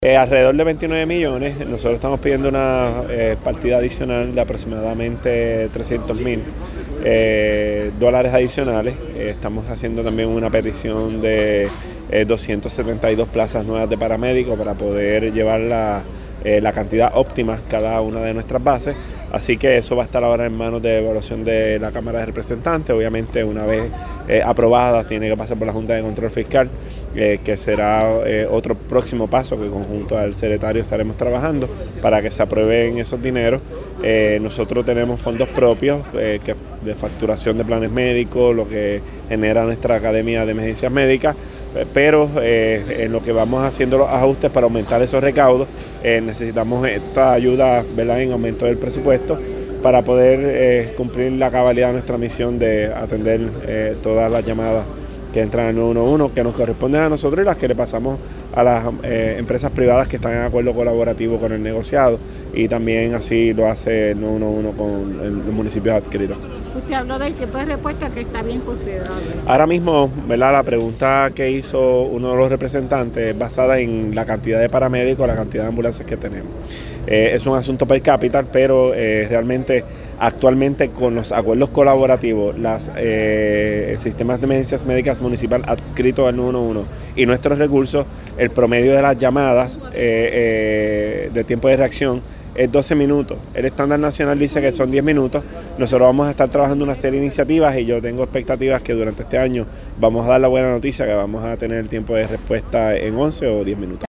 Alrededor de 29 millones, nosotros estamos pidiendo una partida adicional de aproximadamente 300,000 dólares adicionales. Estamos haciendo también una petición de 272 plazas nuevas de paramédicos para poder llevar la cantidad óptima cada una de nuestras bases. Así que eso va a estar ahora en manos de evaluación de la Cámara de Representantes. Obviamente, una vez aprobada, tiene que pasar por la Junta de Control Fiscal, que será otro próximo paso que conjunto al secretario estaremos trabajando para que se aprueben esos dineros. Nosotros tenemos fondos propios de facturación de planes médicos, lo que genera nuestra Academia de Emergencias Médicas, pero en lo que vamos haciendo los ajustes para aumentar esos recaudos, necesitamos esta ayuda, ¿verdad?, en aumento del presupuesto para poder cumplir la cabalidad de nuestra misión de atender todas las llamadas que entran al 911, que nos corresponden a nosotros y las que le pasamos a las empresas privadas que están en acuerdo colaborativo con el negociado, y también así lo hace el 911 con los municipios adscritos. Usted habló del tipo de respuesta que está bien considerable. Ahora mismo, ¿verdad?, la pregunta que hizo uno de los representantes es basada en la cantidad de paramédicos, la cantidad de ambulancias que tenemos. Es un asunto per cápita, pero realmente actualmente con los acuerdos colaborativos, los sistemas de emergencias médicas municipal adscritos al 911 y nuestros recursos, el promedio de las llamadas de tiempo de reacción es 12 minutos. El estándar nacional dice que son 10 minutos. Nosotros vamos a estar trabajando una serie de iniciativas y yo tengo expectativas que durante este año vamos a dar la buena noticia que vamos a tener el tiempo de respuesta en 11 o 10 minutos.